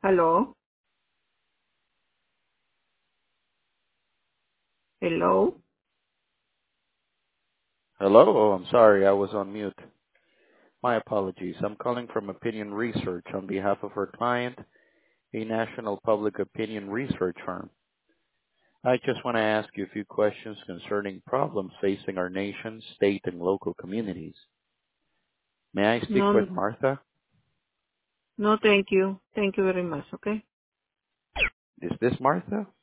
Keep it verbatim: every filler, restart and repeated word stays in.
Hello? Hello? Hello? Oh, I'm sorry, I was on mute. My apologies. I'm calling from Opinion Research on behalf of our client, a national public opinion research firm. I just want to ask you a few questions concerning problems facing our nation, state, and local communities. May I speak No, with Martha? no, thank you. Thank you very much, okay? Is this Martha?